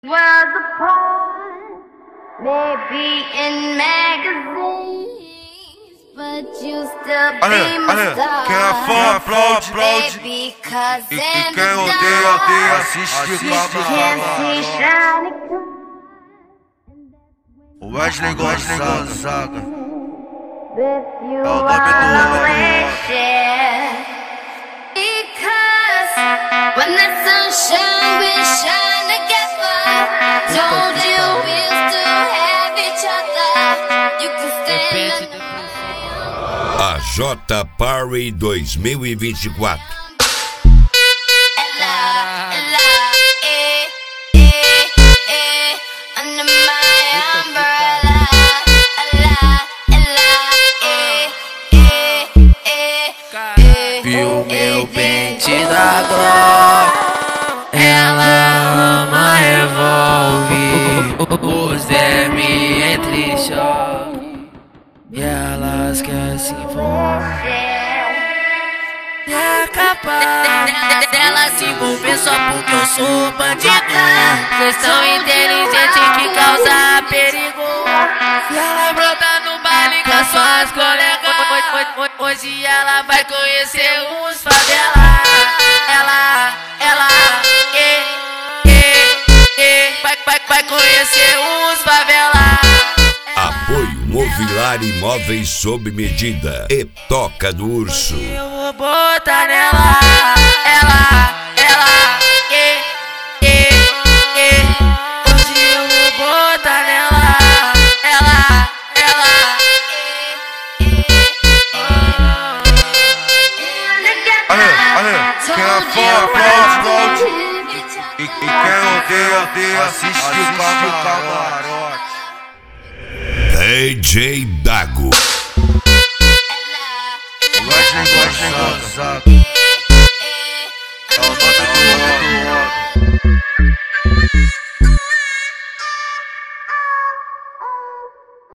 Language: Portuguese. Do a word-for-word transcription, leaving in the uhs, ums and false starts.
Was a part, maybe in magazines, but you still be Ale, my ale, star. quem é fã aplaude, aplaude. Baby, 'cause E, in e the quem odeia, dark, odeia, assiste you com can't see a shining O Wesley Gonzaga. with you. É o nome do I'll homem. always share. Because when the sunshine we shine together, told you we'll still have each other. You can stand under my A J Party dois mil e vinte e quatro. umbrella, ella, eh, eh, eh, under my umbrella, ella, ella, eh, eh, eh, eh. Viu meu pente da Glock, ela ama revólver, os vermes entre choque, e elas querem se envolver. É capaz dela se envolver só porque eu sou bandido. Vocês são inteligentes que causam perigo. E ela brota no baile com as suas colegas. Hoje ela vai conhecer os favela. Ela, ela, eh, eh, eh, vai, vai, vai conhecer os favela. Apoio Movilar Imóveis sob medida e Toca do Urso. Eu vou botar nela, ela, ela, eh, eh, eh. Hoje eu vou botar nela, ela, ela, Ale, ale, quem é fã aplaude, aplaude. E, e quem odeia, odeia, assiste com a camarote. D J Dago. O Wesley Gonzaga.